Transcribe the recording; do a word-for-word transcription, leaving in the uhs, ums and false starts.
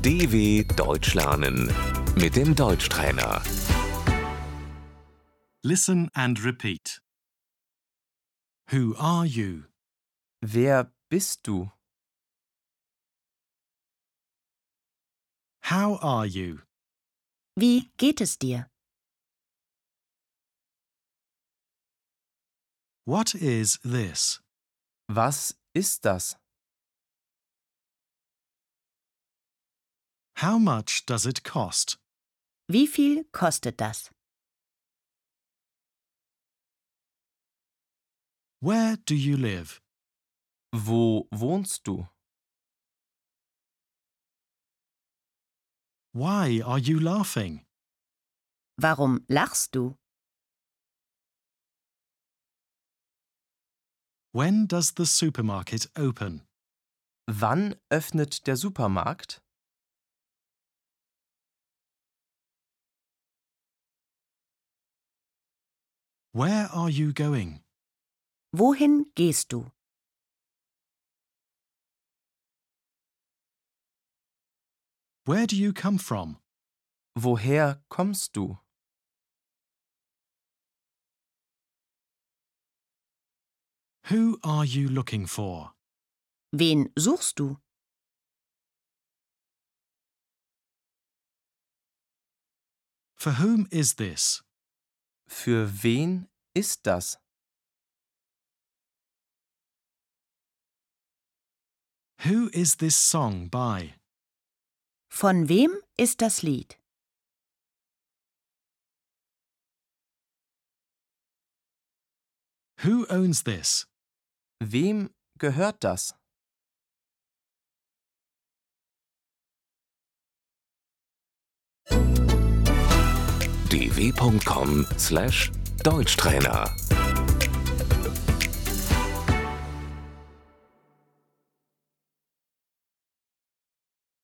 D W Deutsch lernen mit dem Deutschtrainer. Listen and repeat. Who are you? Wer bist du? How are you? Wie geht es dir? What is this? Was ist das? How much does it cost? Wie viel kostet das? Where do you live? Wo wohnst du? Why are you laughing? Warum lachst du? When does the supermarket open? Wann öffnet der Supermarkt? Where are you going? Wohin gehst du? Where do you come from? Woher kommst du? Who are you looking for? Wen suchst du? For whom is this? Für wen ist das? Who is this song by? Von wem ist das Lied? Who owns this? Wem gehört das? d w punkt com slash Deutschtrainer